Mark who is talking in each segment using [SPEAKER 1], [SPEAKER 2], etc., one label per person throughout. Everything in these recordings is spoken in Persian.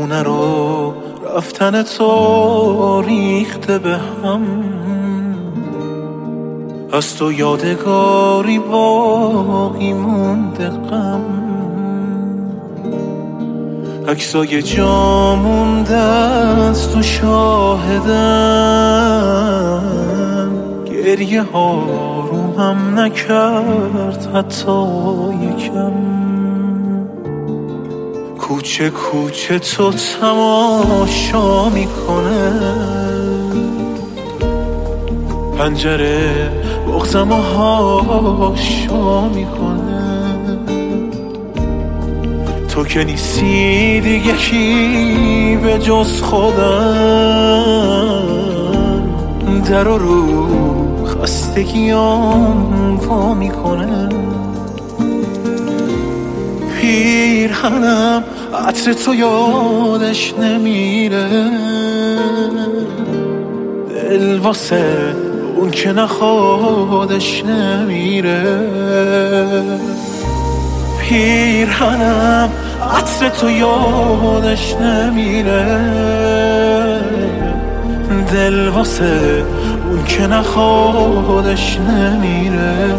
[SPEAKER 1] خونه رو رفتن تو ریخته به هم، از تو یادگاری باقی مونده غم، عکسای جا مونده از تو شاهدم، گریه ها رومم نکرد حتی یکم. کوچه کوچه تو تماشا میکنه، پنجره بغضم و هاشا میکنه. تو که نیستی دیگه کی به جز خودم، در رو خستگیام وا میکنه. پیرهنم عطر تو یادش نمیره، دل واسه اون که نخوادش نمیره. پیرهنم عطر تو یادش نمیره، دل واسه اون که نخوادش نمیره.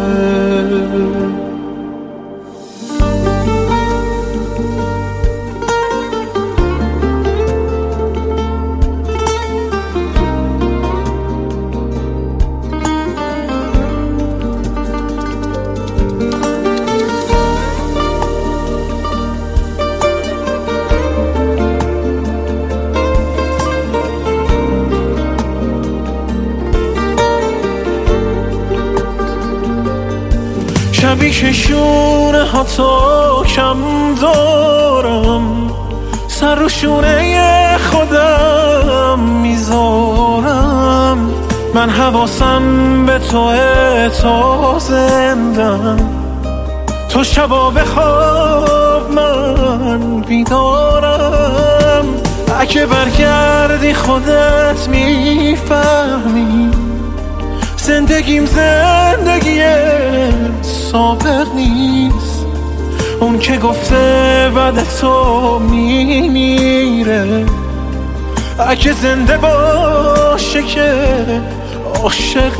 [SPEAKER 1] شبی که شونه ها تا کم دارم، سر رو شونه خودم میذارم. من حواسم به توه تا زندم، تو شبا بخواب من بیدارم. اگه برگردی خودت میفهمی، زندگیم زندگی سابق نیست. اون که گفته بعد تو میمیره، اگه زنده باشه که عاشق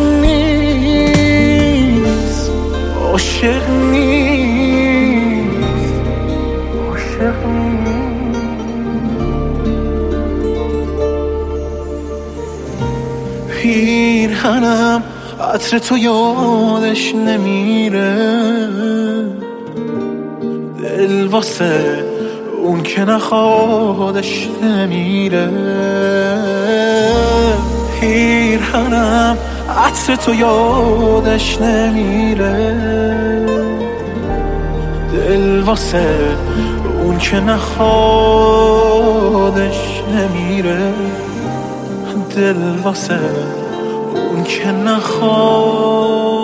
[SPEAKER 1] نیست. عاشق نیست. عاشق نیست. پیرهنم عطر تو یادش نمیره، دل واسه اون که نخوادش نمیره. پیرهنم عطر تو یادش نمیره، دل واسه اون که نخوادش نمیره. دل واسه اون که نخواد